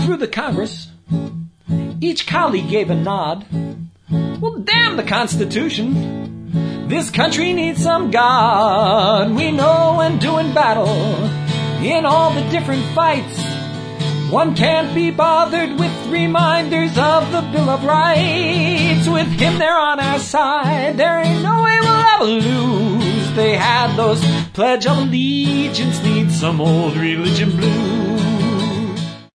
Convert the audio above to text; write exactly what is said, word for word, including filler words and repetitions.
through the Congress, each colleague gave a nod. Well, damn the Constitution. This country needs some God. We know when doing battle in all the different fights, one can't be bothered with reminders of the Bill of Rights. With him there on our side, there ain't no way we'll ever lose. They had those Pledge of Allegiance, need some old religion blues.